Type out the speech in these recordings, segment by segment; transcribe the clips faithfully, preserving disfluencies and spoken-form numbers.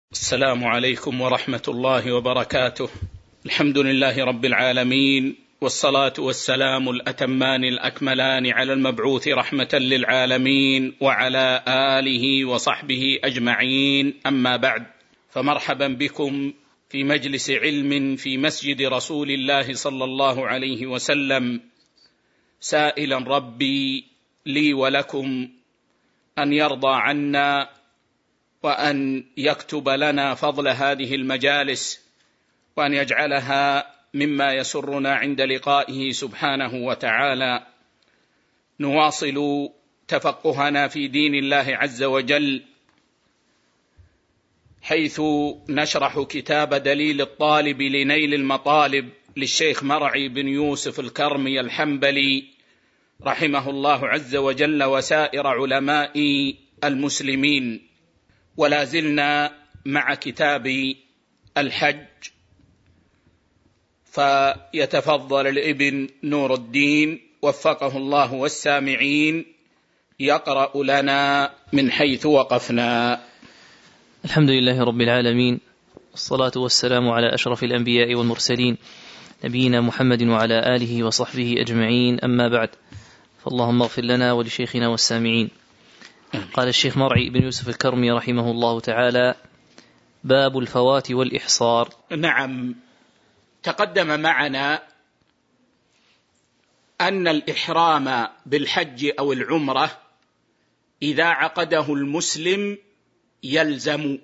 السلام عليكم ورحمة الله وبركاته. الحمد لله رب العالمين، والصلاة والسلام الأتمان الأكملان على المبعوث رحمة للعالمين وعلى آله وصحبه أجمعين، أما بعد، فمرحبا بكم في مجلس علم في مسجد رسول الله صلى الله عليه وسلم، سائلا ربي لي ولكم أن يرضى عنا وأن يكتب لنا فضل هذه المجالس، وأن يجعلها مما يسرنا عند لقائه سبحانه وتعالى. نواصل تفقهنا في دين الله عز وجل، حيث نشرح كتاب دليل الطالب لنيل المطالب للشيخ مرعي بن يوسف الكرمي الحنبلي رحمه الله عز وجل وسائر علماء المسلمين. ولا زلنا مع كتاب الحج، فيتفضل الابن نور الدين وفقه الله والسامعين يقرأ لنا من حيث وقفنا. الحمد لله رب العالمين، والصلاة والسلام على أشرف الأنبياء والمرسلين، نبينا محمد وعلى آله وصحبه أجمعين، أما بعد، فاللهم اغفر لنا ولشيخنا والسامعين. قال الشيخ مرعي بن يوسف الكرمي رحمه الله تعالى: باب الفوات والإحصار. نعم، تقدم معنا أن الإحرام بالحج أو العمرة إذا عقده المسلم يلزم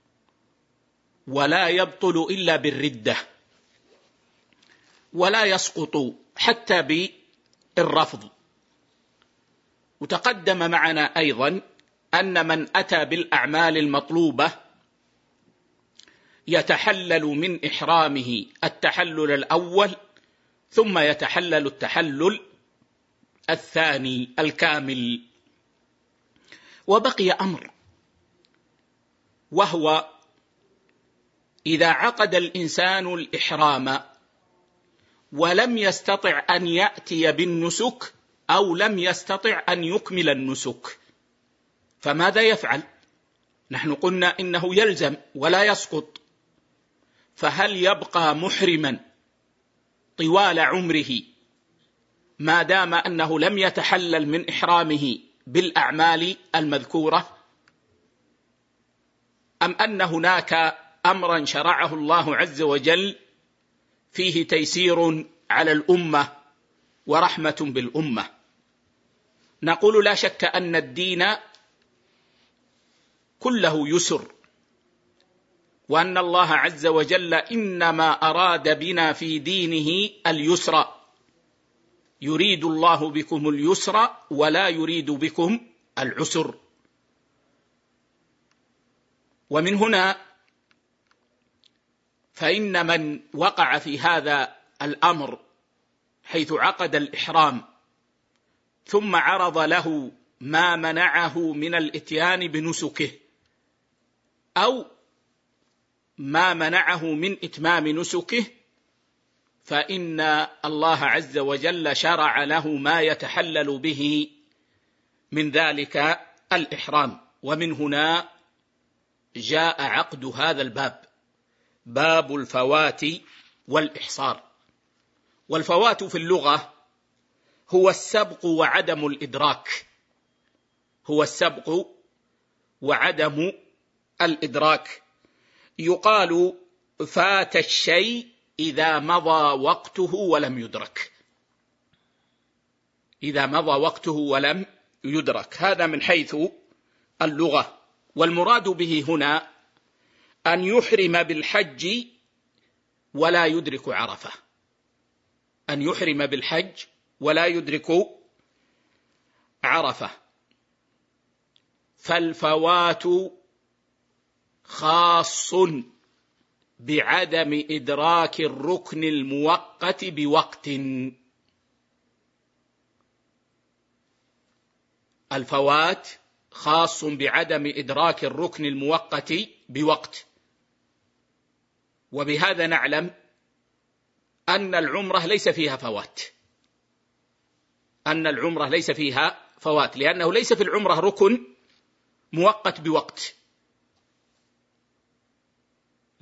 ولا يبطل إلا بالردة، ولا يسقط حتى بالرفض. وتقدم معنا أيضا أن من أتى بالأعمال المطلوبة يتحلل من إحرامه التحلل الأول، ثم يتحلل التحلل الثاني الكامل. وبقي أمر، وهو إذا عقد الإنسان الإحرام ولم يستطع أن يأتي بالنسك أو لم يستطع أن يكمل النسك، فماذا يفعل؟ نحن قلنا إنه يلزم ولا يسقط، فهل يبقى محرما طوال عمره ما دام أنه لم يتحلل من إحرامه بالأعمال المذكورة، أم أن هناك أمرا شرعه الله عز وجل فيه تيسير على الأمة ورحمة بالأمة؟ نقول لا شك أن الدين كله يسر، وأن الله عز وجل إنما أراد بنا في دينه اليسر، يريد الله بكم اليسر ولا يريد بكم العسر. ومن هنا فإن من وقع في هذا الأمر حيث عقد الإحرام ثم عرض له ما منعه من الإتيان بنسكه أو ما منعه من إتمام نسكه، فإن الله عز وجل شرع له ما يتحلل به من ذلك الإحرام. ومن هنا جاء عقد هذا الباب، باب الفوات والإحصار. والفوات في اللغة هو السبق وعدم الإدراك، هو السبق وعدم الإدراك. يقال فات الشيء إذا مضى وقته ولم يدرك، إذا مضى وقته ولم يدرك، هذا من حيث اللغة. والمراد به هنا أن يحرم بالحج ولا يدرك عرفة، أن يحرم بالحج ولا يدرك عرفة. فالفوات خاص بعدم إدراك الركن المؤقت بوقت، الفوات خاص بعدم إدراك الركن المؤقت بوقت. وبهذا نعلم أن العمرة ليس فيها فوات، أن العمرة ليس فيها فوات، لأنه ليس في العمرة ركن مؤقت بوقت،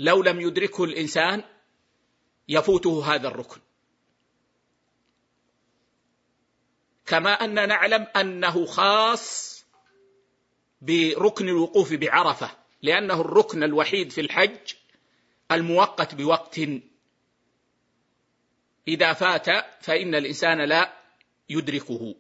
لو لم يدركه الإنسان يفوته هذا الركن. كما أن نعلم أنه خاص بركن الوقوف بعرفة، لأنه الركن الوحيد في الحج المؤقت بوقت، إذا فات فإن الإنسان لا يدركه.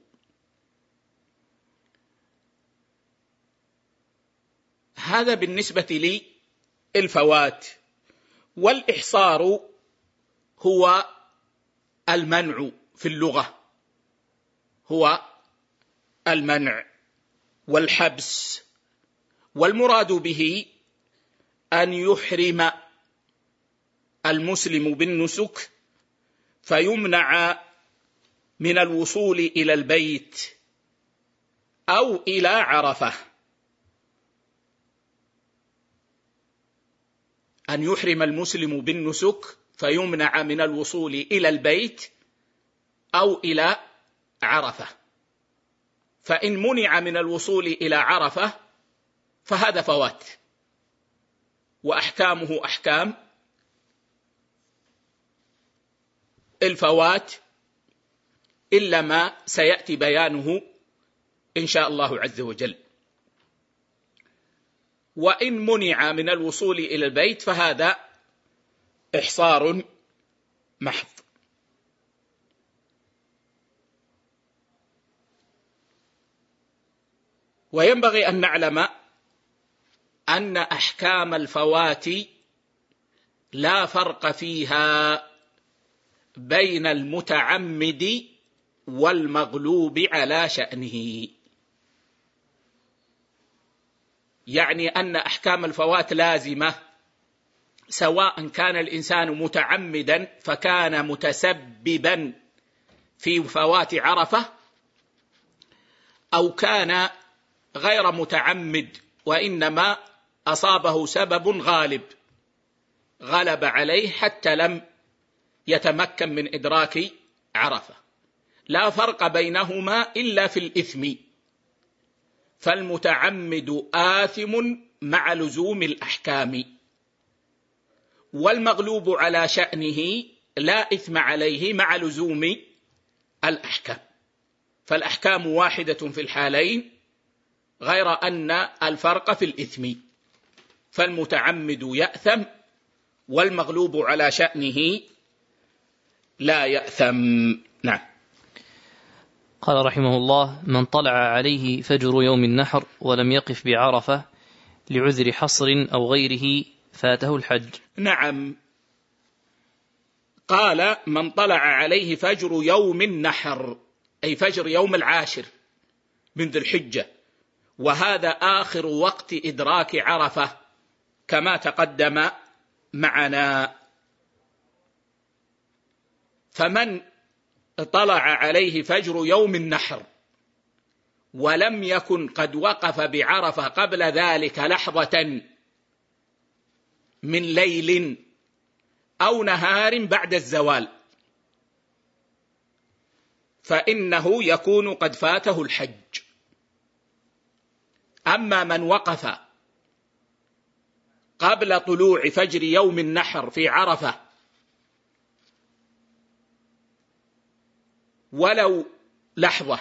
هذا بالنسبة للفوات. والإحصار هو المنع في اللغة، هو المنع والحبس، والمراد به أن يحرم المسلم بالنسك فيمنع من الوصول إلى البيت أو إلى عرفة. أن يحرم المسلم بالنسك فيمنع من الوصول إلى البيت أو إلى عرفة. فإن منع من الوصول إلى عرفة فهذا فوات، وأحكامه أحكام الفوات إلا ما سيأتي بيانه إن شاء الله عز وجل. وإن منع من الوصول إلى البيت فهذا إحصار محض. وينبغي أن نعلم أن أحكام الفوات لا فرق فيها بين المتعمد والمغلوب على شأنه، يعني أن أحكام الفوات لازمة، سواء كان الإنسان متعمدا فكان متسببا في فوات عرفة، أو كان غير متعمد وإنما أصابه سبب غالب غلب عليه حتى لم يتمكن من إدراك عرفة. لا فرق بينهما إلا في الإثم، فالمتعمد آثم مع لزوم الأحكام، والمغلوب على شأنه لا إثم عليه مع لزوم الأحكام. فالأحكام واحدة في الحالين، غير أن الفرق في الإثم، فالمتعمد يأثم والمغلوب على شأنه لا يأثم. نعم. قال رحمه الله: من طلع عليه فجر يوم النحر ولم يقف بعرفة لعذر حصر أو غيره فاته الحج. نعم، قال: من طلع عليه فجر يوم النحر، أي فجر يوم العاشر من ذي الحجة، وهذا آخر وقت إدراك عرفة كما تقدم معنا. فمن طلع عليه فجر يوم النحر ولم يكن قد وقف بعرفة قبل ذلك لحظة من ليل أو نهار بعد الزوال، فإنه يكون قد فاته الحج. أما من وقف قبل طلوع فجر يوم النحر في عرفة ولو لحظة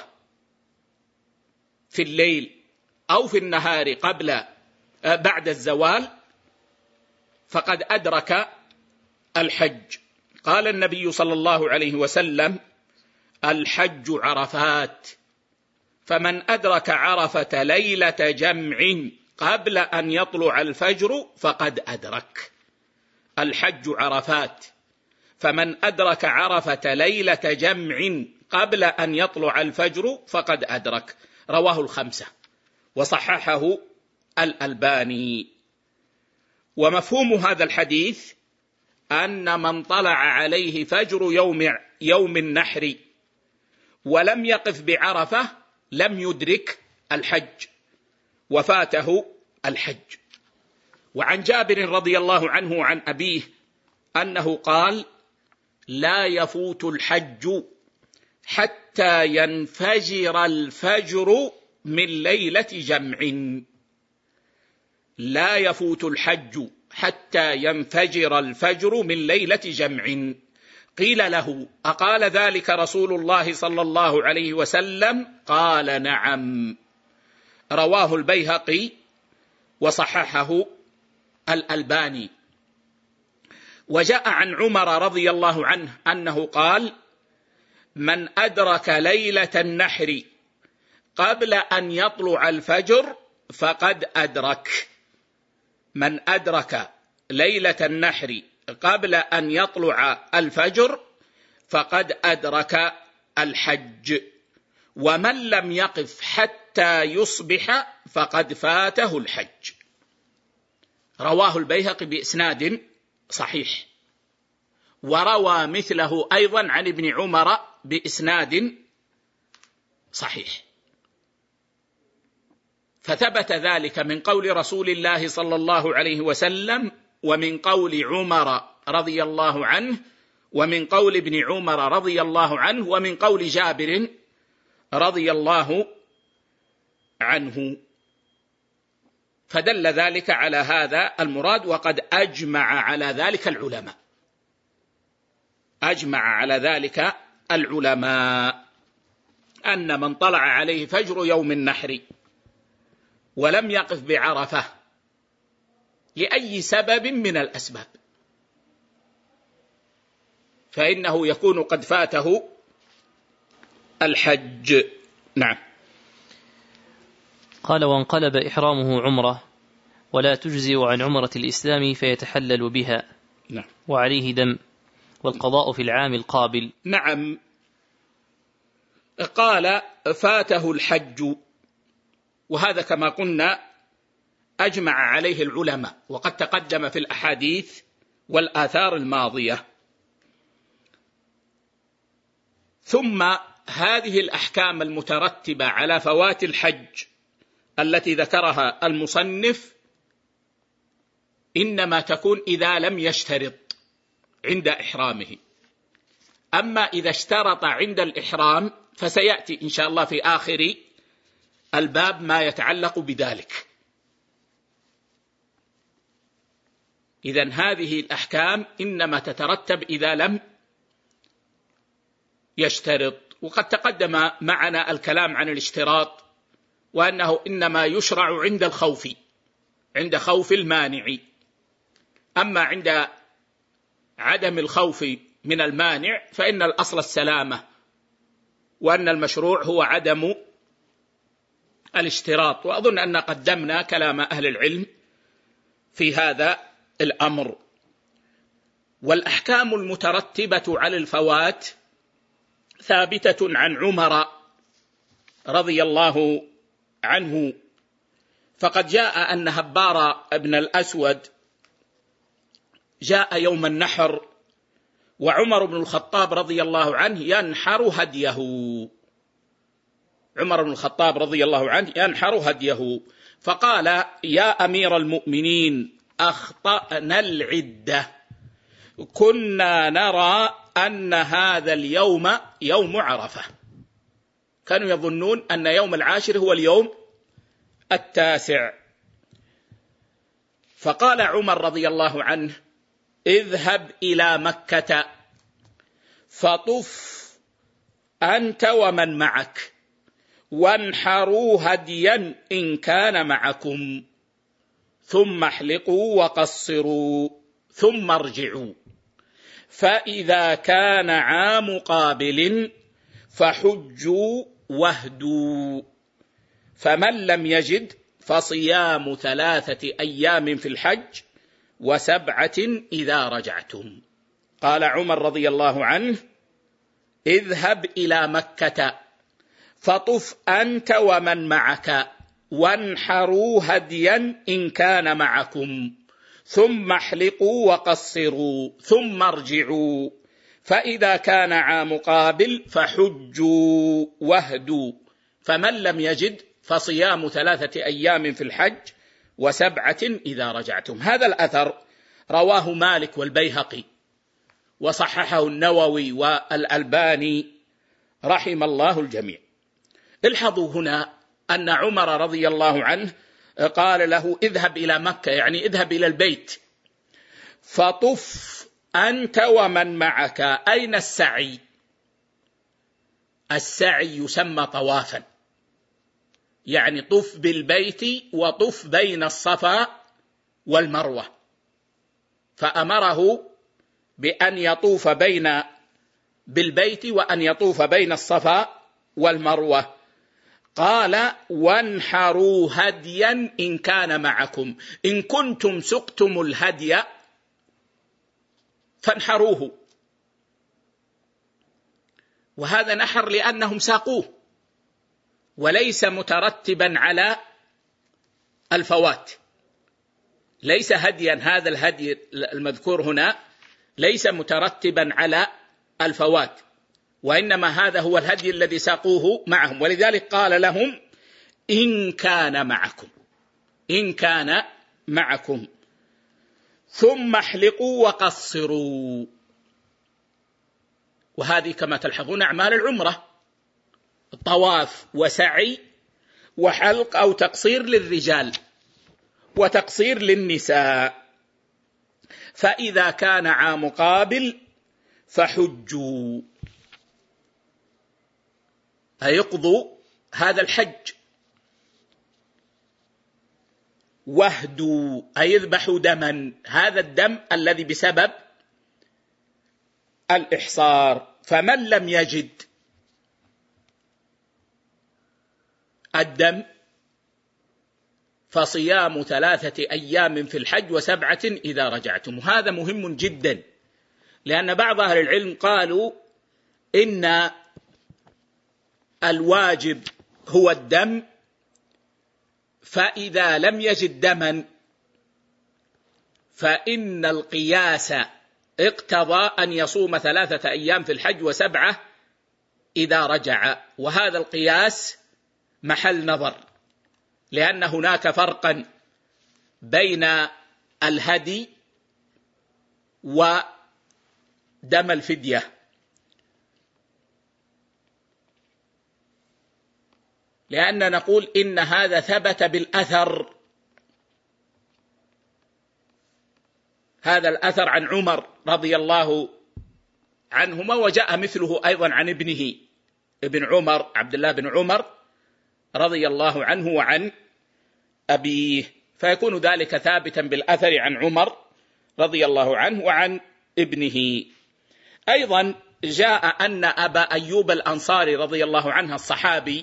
في الليل أو في النهار قبل بعد الزوال فقد أدرك الحج. قال النبي صلى الله عليه وسلم: الحج عرفات، فمن أدرك عرفة ليلة جمع قبل أن يطلع الفجر فقد أدرك. الحج عرفات، فمن أدرك عرفة ليلة جمع قبل أن يطلع الفجر فقد أدرك. رواه الخمسة وصححه الألباني. ومفهوم هذا الحديث أن من طلع عليه فجر يوم يوم النحر ولم يقف بعرفة لم يدرك الحج وفاته الحج. وعن جابر رضي الله عنه عن أبيه أنه قال: لا يفوت الحج حتى ينفجر الفجر من ليلة جمع. لا يفوت الحج حتى ينفجر الفجر من ليلة جمع. قيل له: أقال ذلك رسول الله صلى الله عليه وسلم؟ قال: نعم. رواه البيهقي وصححه الألباني. وجاء عن عمر رضي الله عنه أنه قال: من أدرك ليلة النحر قبل أن يطلع الفجر فقد أدرك. من أدرك ليلة النحر قبل أن يطلع الفجر فقد أدرك الحج، ومن لم يقف حتى يصبح فقد فاته الحج. رواه البيهقي بإسناد صحيح، وروى مثله أيضا عن ابن عمر بإسناد صحيح. فثبت ذلك من قول رسول الله صلى الله عليه وسلم، ومن قول عمر رضي الله عنه، ومن قول ابن عمر رضي الله عنه، ومن قول جابر رضي الله عنه. فدل ذلك على هذا المراد، وقد أجمع على ذلك العلماء، أجمع على ذلك العلماء أن من طلع عليه فجر يوم النحر ولم يقف بعرفة لأي سبب من الأسباب فإنه يكون قد فاته الحج. نعم. قال: وانقلب إحرامه عمرة ولا تجزئ عن عمرة الإسلام فيتحلل بها. نعم. وعليه دم، والقضاء في العام القابل. نعم. قال: فاته الحج، وهذا كما قلنا أجمع عليه العلماء، وقد تقدم في الأحاديث والآثار الماضية. ثم هذه الأحكام المترتبة على فوات الحج التي ذكرها المصنف إنما تكون إذا لم يشترط عند إحرامه. أما إذا اشترط عند الإحرام فسيأتي إن شاء الله في آخر الباب ما يتعلق بذلك. إذن هذه الأحكام إنما تترتب إذا لم يشترط. وقد تقدم معنا الكلام عن الاشتراط، وأنه إنما يشرع عند الخوف، عند خوف المانع. أما عند عدم الخوف من المانع فإن الأصل السلامة، وأن المشروع هو عدم الاشتراط. وأظن أن قدمنا كلام أهل العلم في هذا الأمر. والأحكام المترتبة على الفوات ثابتة عن عمر رضي الله عنه، فقد جاء أن هبار بن الأسود جاء يوم النحر وعمر بن الخطاب رضي الله عنه ينحر هديه. عمر بن الخطاب رضي الله عنه ينحر هديه، فقال: يا أمير المؤمنين، أخطأنا العدة، كنا نرى أن هذا اليوم يوم عرفة. كانوا يظنون أن يوم العاشر هو اليوم التاسع. فقال عمر رضي الله عنه: اذهب إلى مكة فطف أنت ومن معك وانحروا هديا إن كان معكم، ثم احلقوا وقصروا، ثم ارجعوا، فإذا كان عام قابل فحجوا واهدوا، فمن لم يجد فصيام ثلاثة أيام في الحج وسبعة إذا رجعتم. قال عمر رضي الله عنه: اذهب إلى مكة فطف أنت ومن معك وانحروا هديا إن كان معكم، ثم احلقوا وقصروا، ثم ارجعوا، فإذا كان عام قابل فحجوا واهدوا، فمن لم يجد فصيام ثلاثة أيام في الحج وسبعة إذا رجعتم. هذا الأثر رواه مالك والبيهقي وصححه النووي والألباني رحم الله الجميع. الحظوا هنا أن عمر رضي الله عنه قال له: اذهب إلى مكة، يعني اذهب إلى البيت، فطف أنت ومن معك. أين السعي؟ السعي يسمى طوافا، يعني طف بالبيت وطف بين الصفا والمروة، فأمره بأن يطوف بين بالبيت وأن يطوف بين الصفا والمروة. قال وانحروا هديا إن كان معكم، إن كنتم سقتم الهدي فانحروه، وهذا نحر لأنهم ساقوه وليس مترتبا على الفوات، ليس هديا، هذا الهدي المذكور هنا ليس مترتبا على الفوات، وإنما هذا هو الهدي الذي ساقوه معهم، ولذلك قال لهم إن كان معكم، إن كان معكم، ثم احلقوا وقصروا. وهذه كما تلحظون أعمال العمرة، طواف وسعي وحلق أو تقصير للرجال وتقصير للنساء. فإذا كان عام قابل فحجوا، أيقضوا هذا الحج، واهدوا أي يذبحوا دما، هذا الدم الذي بسبب الإحصار. فمن لم يجد الدم فصيام ثلاثة أيام في الحج وسبعة إذا رجعتم. هذا مهم جدا، لأن بعض أهل العلم قالوا إن الواجب هو الدم، فإذا لم يجد دما فإن القياس اقتضى أن يصوم ثلاثة أيام في الحج وسبعة إذا رجع، وهذا القياس محل نظر، لأن هناك فرقا بين الهدي ودم الفدية، لأن نقول إن هذا ثبت بالأثر، هذا الأثر عن عمر رضي الله عنهما، وجاء مثله أيضا عن ابنه ابن عمر عبد الله بن عمر رضي الله عنه وعن أبيه، فيكون ذلك ثابتا بالأثر عن عمر رضي الله عنه وعن ابنه. أيضا جاء أن أبا أيوب الأنصاري رضي الله عنه الصحابي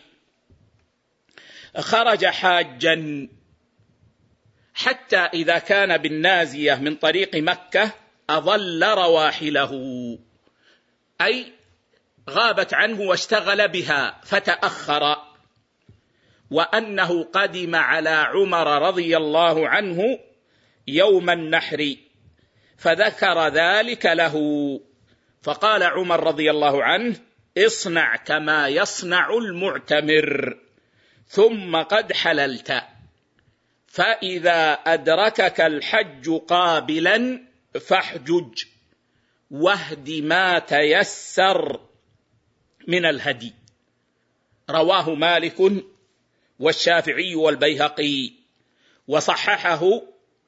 خرج حاجا حتى إذا كان بالنازية من طريق مكة أضل رواحله، أي غابت عنه واشتغل بها فتأخر، وأنه قدم على عمر رضي الله عنه يوم النحر فذكر ذلك له، فقال عمر رضي الله عنه اصنع كما يصنع المعتمر ثم قد حللت، فإذا أدركك الحج قابلا فاحجج واهد ما تيسر من الهدي. رواه مالك والشافعي والبيهقي وصححه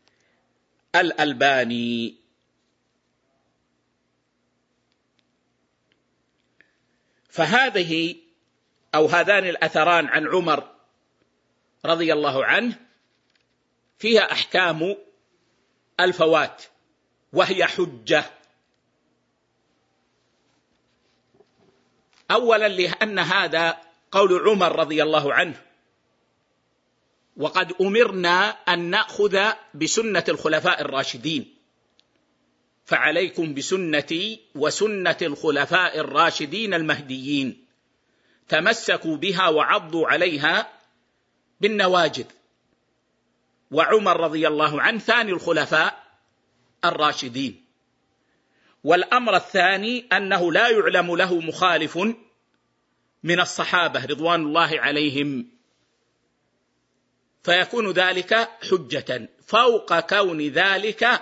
الألباني. فهذه أو هذان الأثران عن عمر رضي الله عنه فيها أحكام الفوات وهي حجة. أولا لأن هذا قول عمر رضي الله عنه، وقد أمرنا أن نأخذ بسنة الخلفاء الراشدين، فعليكم بسنتي وسنة الخلفاء الراشدين المهديين، تمسكوا بها وعضوا عليها بالنواجذ. وعمر رضي الله عنه ثاني الخلفاء الراشدين. والأمر الثاني أنه لا يعلم له مخالف من الصحابة رضوان الله عليهم، فيكون ذلك حجة فوق كون ذلك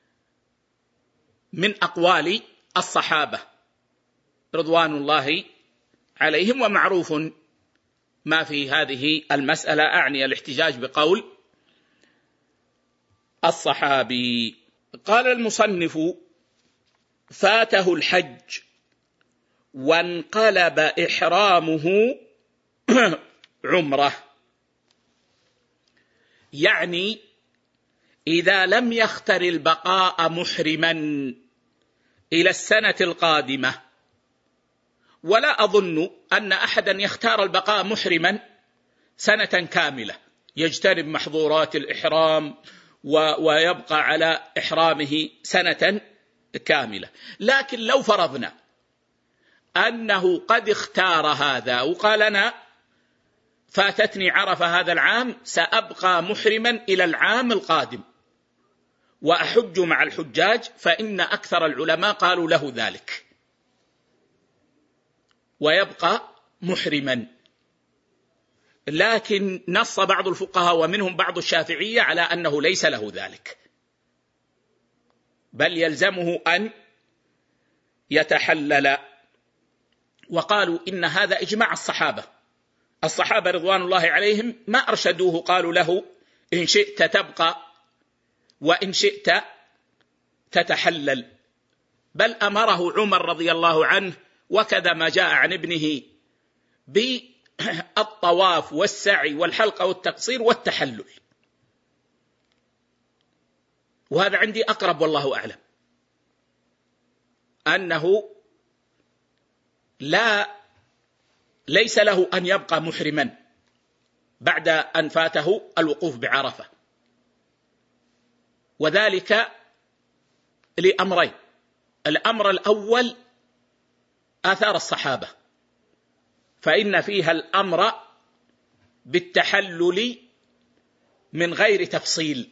من أقوال الصحابة رضوان الله عليهم. ومعروف ما في هذه المسألة، أعني الاحتجاج بقول الصحابي. قال المصنف: فاته الحج وانقلب إحرامه عمره، يعني إذا لم يختر البقاء محرما إلى السنة القادمة، ولا أظن أن أحدا يختار البقاء محرما سنة كاملة يجتنب محظورات الإحرام ويبقى على إحرامه سنة كاملة. لكن لو فرضنا أنه قد اختار هذا وقال: أنا فاتتني عرفة هذا العام، سأبقى محرما إلى العام القادم وأحج مع الحجاج، فإن أكثر العلماء قالوا له ذلك ويبقى محرما. لكن نص بعض الفقهاء ومنهم بعض الشافعية على أنه ليس له ذلك، بل يلزمه أن يتحلل. وقالوا إن هذا إجماع الصحابة، الصحابة رضوان الله عليهم ما أرشدوه، قالوا له: إن شئت تبقى وإن شئت تتحلل، بل أمره عمر رضي الله عنه، وكذا ما جاء عن ابنه بالطواف والسعي والحلقة والتقصير والتحلل. وهذا عندي أقرب والله أعلم، أنه لا ليس له أن يبقى محرما بعد أن فاته الوقوف بعرفة، وذلك لأمرين: الأمر الأول آثار الصحابة، فإن فيها الأمر بالتحلل من غير تفصيل،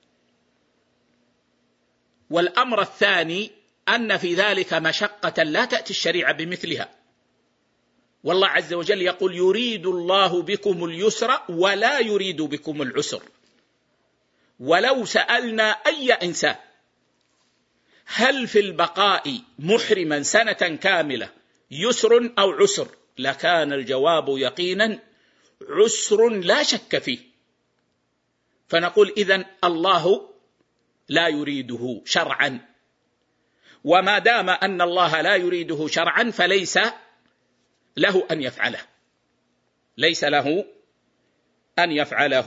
والأمر الثاني أن في ذلك مشقة لا تأتي الشريعة بمثلها، والله عز وجل يقول: يريد الله بكم اليسر ولا يريد بكم العسر. ولو سألنا أي إنسان هل في البقاء محرما سنة كاملة يسر أو عسر، لكان الجواب يقينا عسر لا شك فيه. فنقول إذن الله لا يريده شرعا، وما دام أن الله لا يريده شرعا فليس له أن يفعله، ليس له أن يفعله.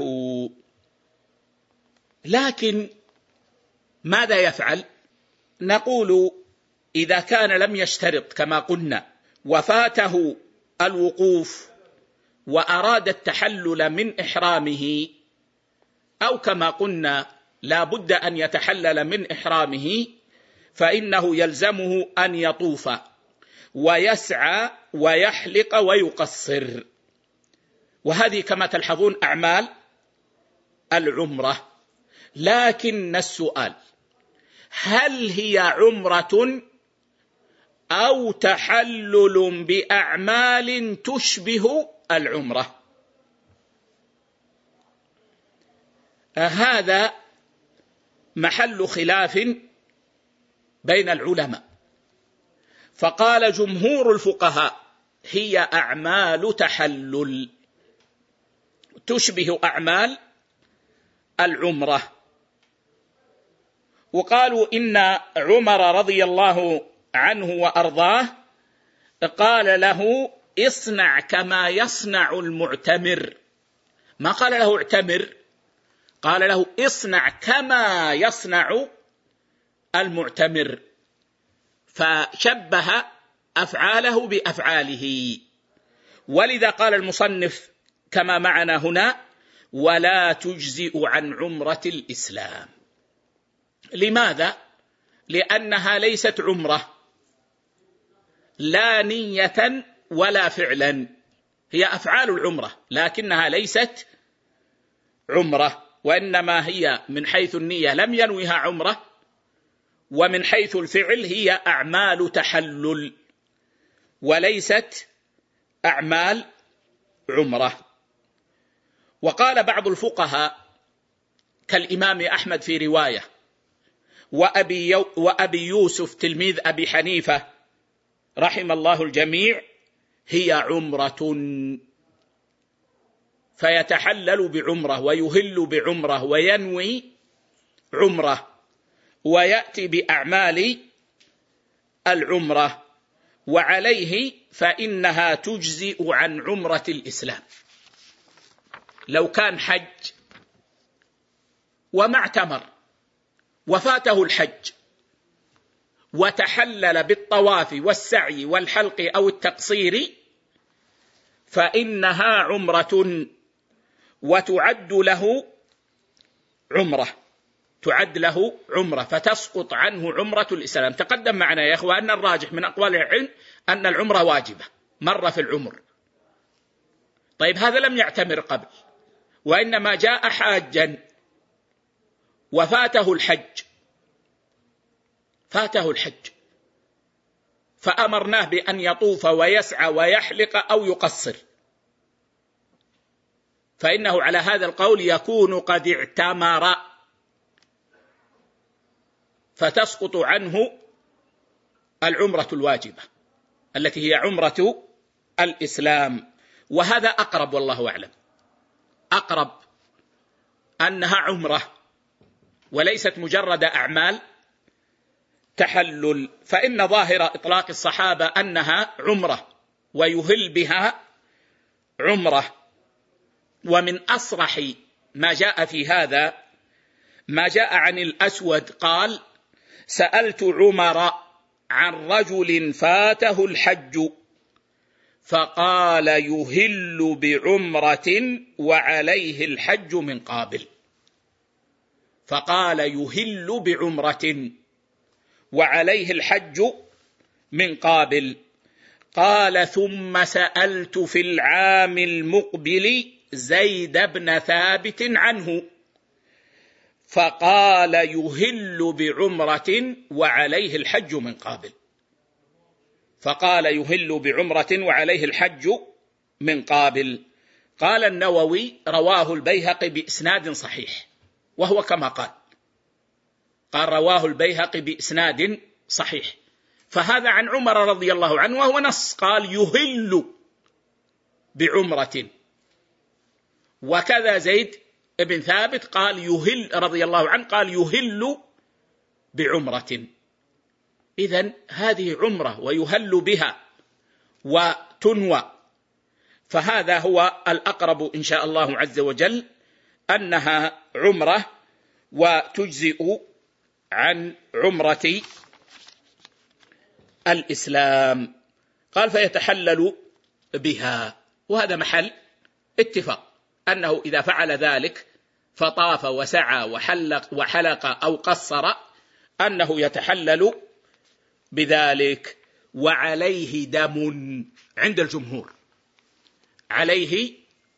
لكن ماذا يفعل؟ نقول: إذا كان لم يشترط كما قلنا وفاته الوقوف وأراد التحلل من إحرامه، أو كما قلنا لا بد أن يتحلل من إحرامه، فإنه يلزمه أن يطوف ويسعى ويحلق ويقصر. وهذه كما تلحظون أعمال العمرة. لكن السؤال: هل هي عمرة أو تحلل بأعمال تشبه العمرة؟ هذا محل خلاف بين العلماء. فقال جمهور الفقهاء: هي أعمال تحلل تشبه أعمال العمرة. وقالوا إن عمر رضي الله عنه وأرضاه قال له: اصنع كما يصنع المعتمر، ما قال له اعتمر، قال له: اصنع كما يصنع المعتمر، فشبه أفعاله بأفعاله. ولذا قال المصنف كما معنا هنا: ولا تجزئ عن عمرة الإسلام. لماذا؟ لأنها ليست عمرة، لا نية ولا فعلا، هي أفعال العمرة لكنها ليست عمرة، وإنما هي من حيث النية لم ينوها عمرة، ومن حيث الفعل هي أعمال تحلل وليست أعمال عمرة. وقال بعض الفقهاء كالإمام أحمد في رواية، وأبي, يو وأبي يوسف تلميذ أبي حنيفة رحم الله الجميع: هي عمرة، فيتحلل بعمرة ويهل بعمرة وينوي عمرة. ويأتي بأعمال العمرة، وعليه فإنها تجزئ عن عمرة الإسلام. لو كان حج وما اعتمر وفاته الحج وتحلل بالطواف والسعي والحلق أو التقصير فإنها عمرة وتعد له عمرة تعد له عمرة فتسقط عنه عمرة الإسلام. تقدم معنا يا أخوة أن الراجح من أقوال العلم أن العمرة واجبة مرة في العمر. طيب هذا لم يعتمر قبل وإنما جاء حاجا وفاته الحج فاته الحج فأمرناه بأن يطوف ويسعى ويحلق أو يقصر، فإنه على هذا القول يكون قد اعتمر فتسقط عنه العمرة الواجبة التي هي عمرة الإسلام. وهذا أقرب والله أعلم، أقرب أنها عمرة وليست مجرد أعمال تحلل، فإن ظاهر إطلاق الصحابة أنها عمرة ويهل بها عمرة. ومن أصرح ما جاء في هذا ما جاء عن الأسود قال: سألت عمر عن رجل فاته الحج فقال يهل بعمرة وعليه الحج من قابل. فقال يهل بعمرة وعليه الحج من قابل. قال: ثم سألت في العام المقبل زيد بن ثابت عنه فقال يهل بعمرة وعليه الحج من قابل. فقال يهل بعمرة وعليه الحج من قابل. قال النووي: رواه البيهقي بإسناد صحيح، وهو كما قال قال رواه البيهقي بإسناد صحيح. فهذا عن عمر رضي الله عنه وهو نص، قال يهل بعمرة. وكذا زيد ابن ثابت قال يهل رضي الله عنه قال يهل بعمرة. إذن هذه عمرة ويهل بها وتنوى، فهذا هو الأقرب إن شاء الله عز وجل أنها عمرة وتجزئ عن عمرة الإسلام. قال: فيتحلل بها، وهذا محل اتفاق أنه إذا فعل ذلك فطاف وسعى وحلق, وحلق أو قصر أنه يتحلل بذلك. وعليه دم عند الجمهور، عليه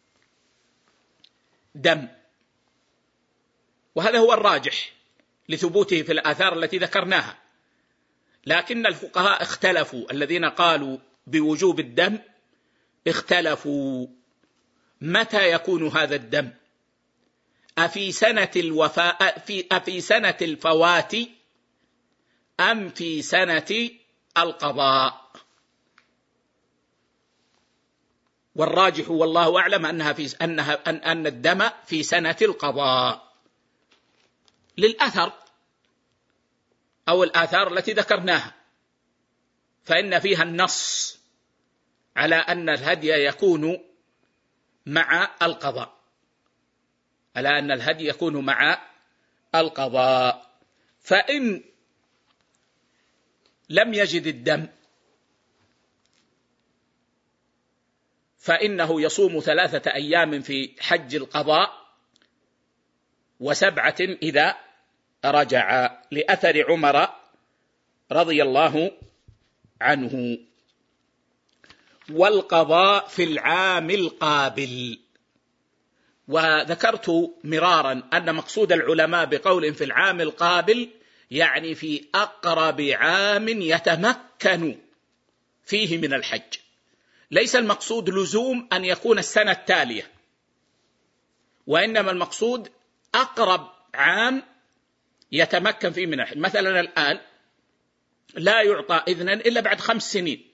دم، وهذا هو الراجح لثبوته في الآثار التي ذكرناها. لكن الفقهاء اختلفوا، الذين قالوا بوجوب الدم اختلفوا متى يكون هذا الدم، أفي سنة الوفاء في أفي سنة الفوات أم في سنة القضاء. والراجح والله أعلم أنها في أنها أن أن الدم في سنة القضاء للأثر أو الآثار التي ذكرناها، فإن فيها النص على أن الهدي يكون مع القضاء، على أن الهدي يكون مع القضاء. فإن لم يجد الدم فإنه يصوم ثلاثة أيام في حج القضاء وسبعة إذا رجع، لأثر عمر رضي الله عنه. والقضاء في العام القابل. وذكرت مرارا أن مقصود العلماء بقول في العام القابل يعني في أقرب عام يتمكن فيه من الحج، ليس المقصود لزوم أن يكون السنة التالية، وإنما المقصود أقرب عام يتمكن فيه من الحج. مثلا الآن لا يعطى إذنا إلا بعد خمس سنين،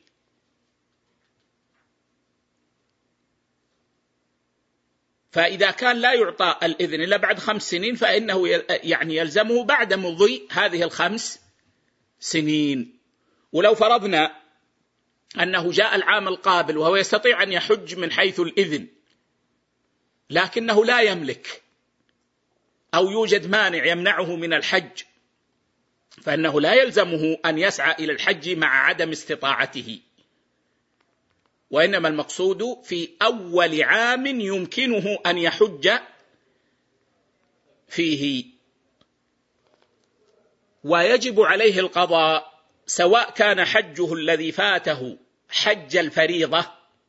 فإذا كان لا يعطى الإذن إلا بعد خمس سنين فإنه يعني يلزمه بعد مضي هذه الخمس سنين. ولو فرضنا أنه جاء العام القابل وهو يستطيع أن يحج من حيث الإذن لكنه لا يملك أو يوجد مانع يمنعه من الحج، فإنه لا يلزمه أن يسعى إلى الحج مع عدم استطاعته، وإنما المقصود في أول عام يمكنه أن يحج فيه. ويجب عليه القضاء سواء كان حجه الذي فاته حج الفريضة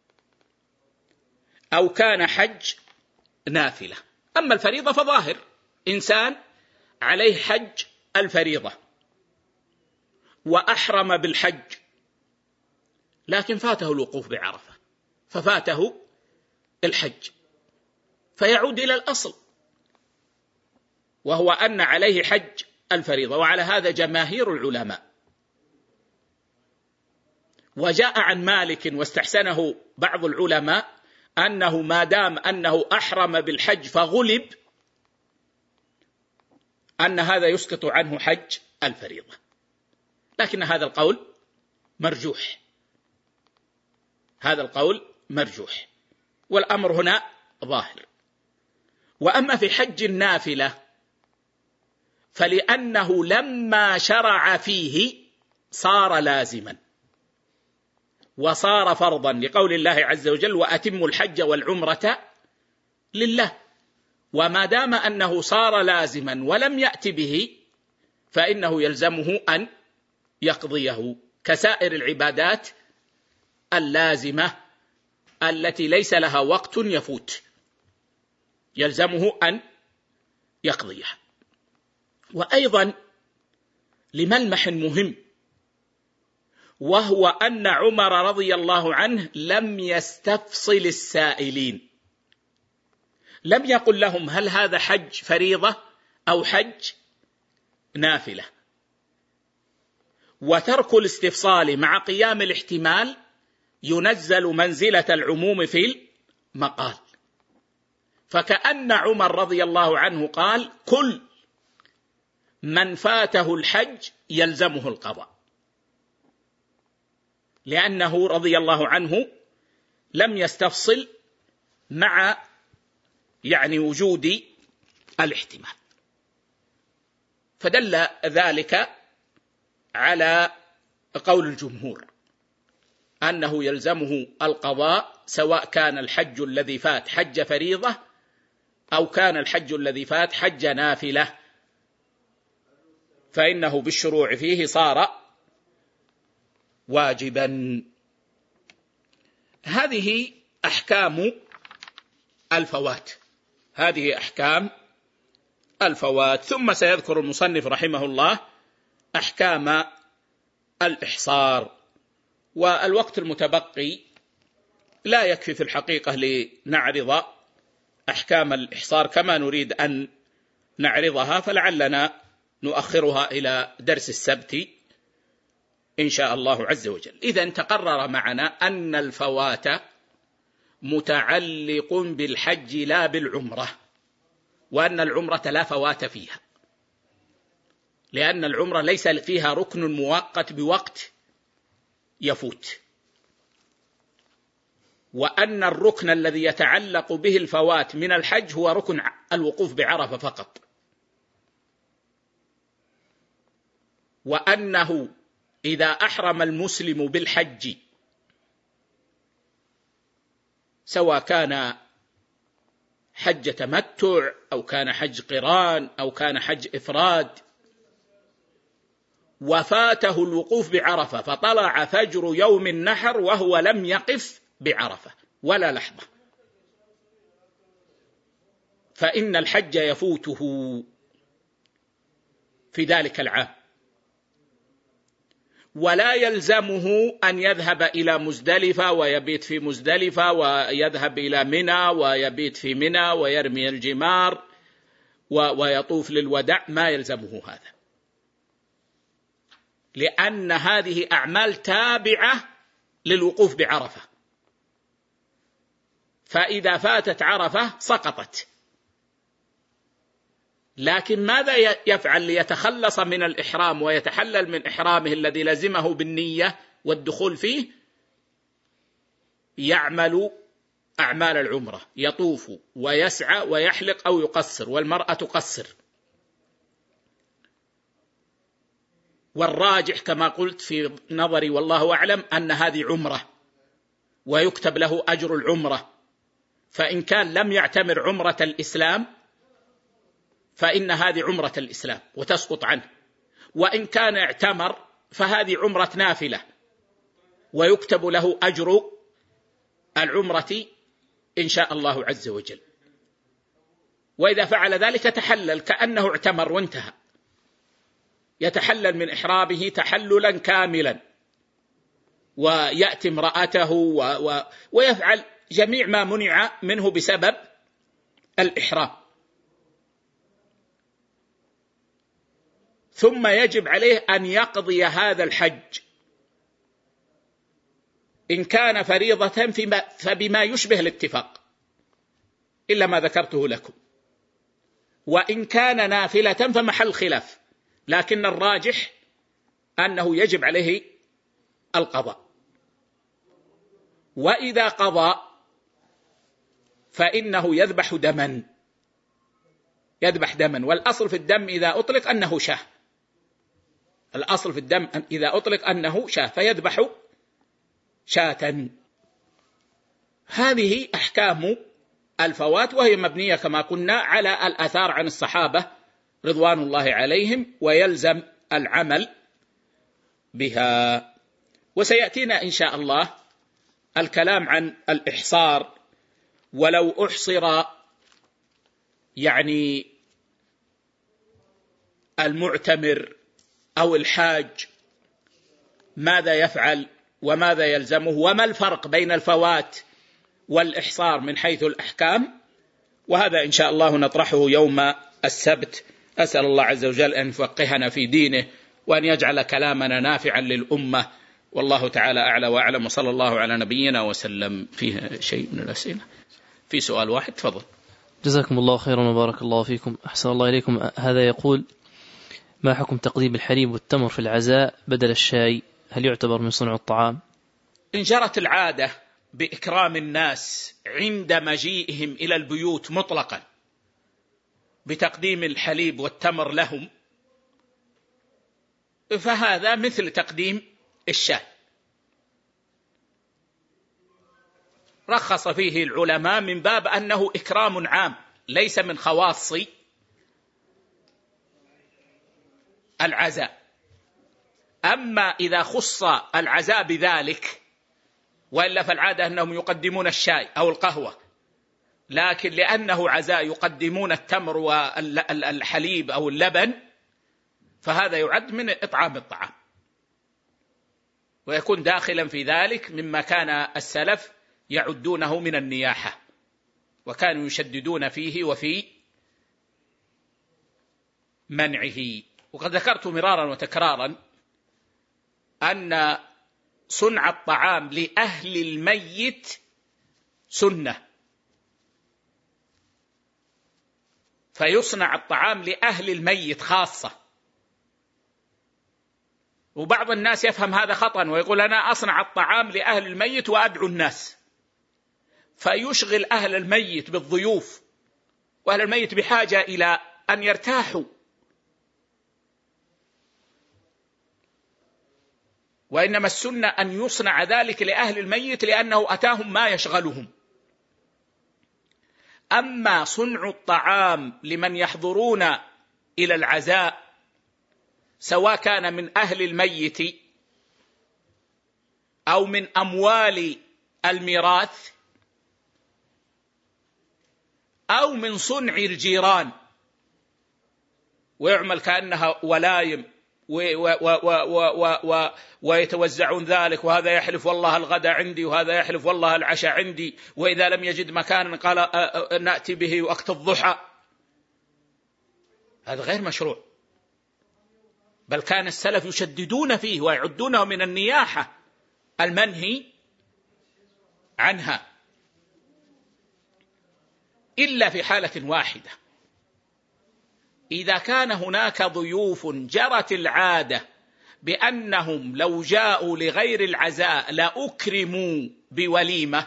أو كان حج نافلة. أما الفريضة فظاهر إنسان عليه حج الفريضة وأحرم بالحج لكن فاته الوقوف بعرفة ففاته الحج، فيعود إلى الأصل وهو أن عليه حج الفريضة، وعلى هذا جماهير العلماء. وجاء عن مالك واستحسنه بعض العلماء أنه ما دام أنه أحرم بالحج فغلب أن هذا يسقط عنه حج الفريضة، لكن هذا القول مرجوح، هذا القول مرجوح والأمر هنا ظاهر. وأما في حج النافلة فلأنه لما شرع فيه صار لازما وصار فرضا لقول الله عز وجل وأتموا الحج والعمرة لله، وما دام أنه صار لازما ولم يأت به فإنه يلزمه أن يقضيه كسائر العبادات اللازمة التي ليس لها وقت يفوت، يلزمه أن يقضيها. وأيضا لملمح مهم، وهو أن عمر رضي الله عنه لم يستفصل السائلين، لم يقل لهم هل هذا حج فريضة أو حج نافلة. وترك الاستفصال مع قيام الاحتمال ينزل منزلة العموم في المقال، فكأن عمر رضي الله عنه قال كل من فاته الحج يلزمه القضاء، لأنه رضي الله عنه لم يستفصل مع يعني وجود الاحتمال. فدل ذلك على قول الجمهور أنه يلزمه القضاء سواء كان الحج الذي فات حج فريضة أو كان الحج الذي فات حج نافلة، فإنه بالشروع فيه صار واجبا. هذه أحكام الفوات، هذه أحكام الفوات. ثم سيذكر المصنف رحمه الله أحكام الإحصار، والوقت المتبقي لا يكفي في الحقيقة لنعرض أحكام الإحصار كما نريد أن نعرضها، فلعلنا نؤخرها إلى درس السبت إن شاء الله عز وجل. إذن تقرر معنا أن الفوات متعلق بالحج لا بالعمرة، وأن العمرة لا فوات فيها، لأن العمرة ليس فيها ركن مؤقت بوقت يفوت، وأن الركن الذي يتعلق به الفوات من الحج هو ركن الوقوف بعرفة فقط، وأنه إذا أحرم المسلم بالحج سواء كان حج تمتع أو كان حج قران أو كان حج إفراد وفاته الوقوف بعرفة فطلع فجر يوم النحر وهو لم يقف بعرفة ولا لحظة، فإن الحج يفوته في ذلك العام، ولا يلزمه أن يذهب إلى مزدلفة ويبيت في مزدلفة ويذهب إلى منى ويبيت في منى ويرمي الجمار ويطوف للوداع، ما يلزمه هذا، لأن هذه أعمال تابعة للوقوف بعرفة، فإذا فاتت عرفة سقطت. لكن ماذا يفعل ليتخلص من الإحرام ويتحلل من إحرامه الذي لزمه بالنية والدخول فيه؟ يعمل أعمال العمرة، يطوف ويسعى ويحلق أو يقصر، والمرأة تقصر. والراجح كما قلت في نظري والله أعلم أن هذه عمرة ويكتب له أجر العمرة، فإن كان لم يعتمر عمرة الإسلام فإن هذه عمرة الإسلام وتسقط عنه، وإن كان اعتمر فهذه عمرة نافلة ويكتب له أجر العمرة إن شاء الله عز وجل. وإذا فعل ذلك تحلل كأنه اعتمر وانتهى، يتحلل من إحرامه تحللا كاملا، ويأتي امرأته و... و... ويفعل جميع ما منع منه بسبب الإحرام. ثم يجب عليه أن يقضي هذا الحج إن كان فريضة فيما فبما يشبه الاتفاق إلا ما ذكرته لكم، وإن كان نافلة فمحل خلاف، لكن الراجح أنه يجب عليه القضاء. وإذا قضى فإنه يذبح دما، يذبح دما، والأصل في الدم إذا أطلق أنه شاه، الأصل في الدم إذا أطلق أنه شاه، فيذبح شاة. هذه أحكام الفوات، وهي مبنية كما قلنا على الآثار عن الصحابة رضوان الله عليهم، ويلزم العمل بها. وسيأتينا إن شاء الله الكلام عن الإحصار، ولو أحصر يعني المعتمر أو الحاج ماذا يفعل وماذا يلزمه، وما الفرق بين الفوات والإحصار من حيث الأحكام. وهذا إن شاء الله نطرحه يوم السبت. أسأل الله عز وجل أن يفقهنا في دينه وأن يجعل كلامنا نافعا للأمة، والله تعالى أعلى وأعلم، وصلى الله على نبينا وسلم. فيه شيء من الأسئلة؟ في سؤال واحد، تفضل. جزاكم الله خيرا وبارك الله فيكم، أحسن الله إليكم. هذا يقول: ما حكم تقديم الحليب والتمر في العزاء بدل الشاي؟ هل يعتبر من صنع الطعام؟ إن جرت العادة بإكرام الناس عند مجيئهم إلى البيوت مطلقا بتقديم الحليب والتمر لهم، فهذا مثل تقديم الشاي. رخص فيه العلماء من باب أنه إكرام عام ليس من خواص العزاء. أما إذا خص العزاء بذلك، وإلا فالعادة أنهم يقدمون الشاي أو القهوة، لكن لأنه عزاء يقدمون التمر والحليب أو اللبن، فهذا يعد من إطعام الطعام، ويكون داخلا في ذلك مما كان السلف يعدونه من النياحة، وكانوا يشددون فيه وفي منعه. وقد ذكرت مرارا وتكرارا أن صنع الطعام لأهل الميت سنة، فيصنع الطعام لأهل الميت خاصة. وبعض الناس يفهم هذا خطأ ويقول أنا أصنع الطعام لأهل الميت وأدعو الناس، فيشغل أهل الميت بالضيوف، وأهل الميت بحاجة إلى أن يرتاحوا، وإنما السنة أن يصنع ذلك لأهل الميت لأنه أتاهم ما يشغلهم. أما صنع الطعام لمن يحضرون إلى العزاء سواء كان من أهل الميت أو من أموال الميراث أو من صنع الجيران، ويعمل كأنها ولايم ويتوزعون ذلك، وهذا يحلف والله الغداء عندي، وهذا يحلف والله العشاء عندي، وإذا لم يجد مكانا قال نأتي به وقت الضحى. هذا غير مشروع، بل كان السلف يشددون فيه ويعدونه من النياحة المنهي عنها. إلا في حالة واحدة، إذا كان هناك ضيوف جرت العادة بأنهم لو جاءوا لغير العزاء لأكرموا بوليمة،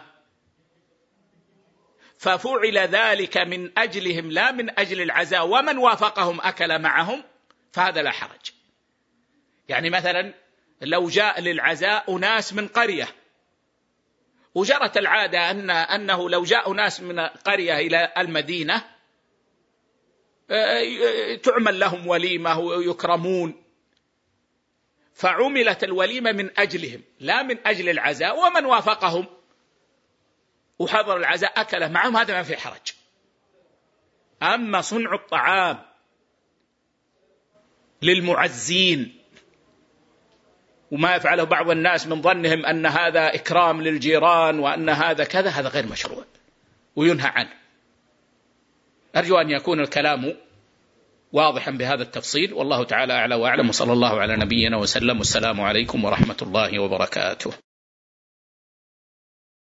ففعل ذلك من أجلهم لا من أجل العزاء، ومن وافقهم أكل معهم، فهذا لا حرج. يعني مثلا لو جاء للعزاء ناس من قرية، وجرت العادة أن أنه لو جاء ناس من قرية إلى المدينة تعمل لهم وليمة ويكرمون، فعملت الوليمة من أجلهم لا من أجل العزاء، ومن وافقهم وحضر العزاء أكله معهم، هذا ما في حرج. أما صنع الطعام للمعزين وما يفعله بعض الناس من ظنهم أن هذا إكرام للجيران وأن هذا كذا، هذا غير مشروع وينهى عنه. أرجو أن يكون الكلام واضحا بهذا التفصيل، والله تعالى أعلى وأعلم، وصلى الله على نبينا وسلم، والسلام عليكم ورحمة الله وبركاته.